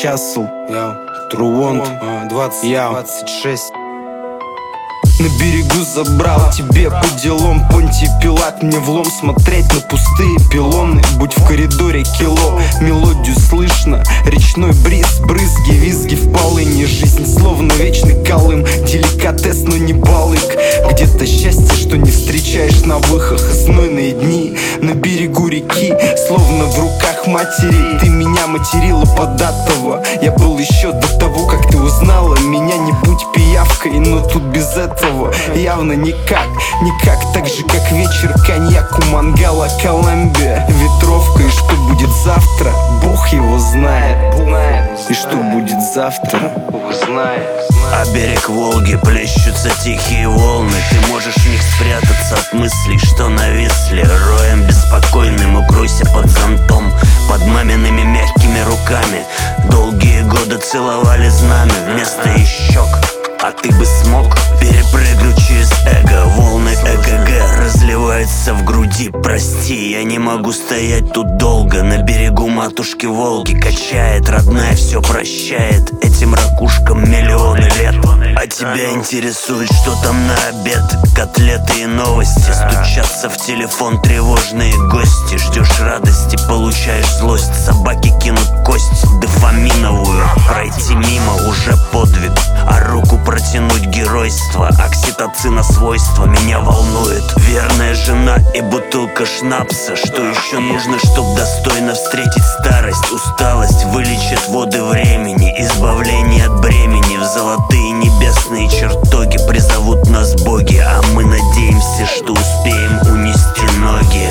Часл, Труонт, 26. На берегу забрал тебе по делам Понтий Пилат, мне влом смотреть на пустые пилоны. Будь в коридоре кило, мелодию слышно. Речной бриз, брызги, визги в полыни. Жизнь словно вечный Колым, деликатес, но не балык. Где-то счастье, что не встречаешь на выхах. Знойные дни на берегу реки, словно в руках матери. Ты меня материла податого. Я был еще до того, как ты узнала меня. Не будь пиявкой, но тут без этого явно никак, никак. Так же, как вечер, коньяк у мангала, Колумбия, ветровка. И что будет завтра, Бог его знает. И что будет завтра, Бог знает. А берег Волги плещутся тихие волны. Ты можешь в них спрятаться от мыслей, что нависли. Роем беспокойным укройся под зонтом, под мамиными мягкими руками. Долгие годы целовали знамя вместо щек. А ты бы смог перепрыгнуть через эго. Волны ЭКГ разливаются в груди. Прости, я не могу стоять тут долго. На берегу матушки Волги качает, родная все прощает. Этим ракушкам миллионы лет. А тебя интересует, что там на обед? Котлеты и новости, стучатся в телефон тревожные гости. Ждешь радости, получаешь злость. Собаки кинут кость дофаминовую. Пройти мимо уже подвиг, а руку протянуть геройство. Окситоцина свойства меня волнует. Верная жена и бутылка шнапса. Что еще нужно, чтоб достойно встретить старость? Усталость вылечит воды времени, избавление от бремени. В золотые небесные чертоги призовут нас боги, а мы надеемся, что успеем унести ноги.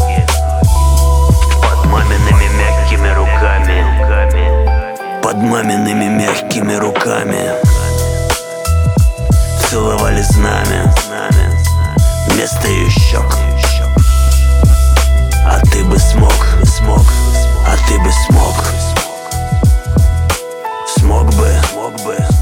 Под мамиными мягкими руками, под мамиными мягкими руками целовали знамя вместо ее щек. А ты бы смог, а ты бы смог бы.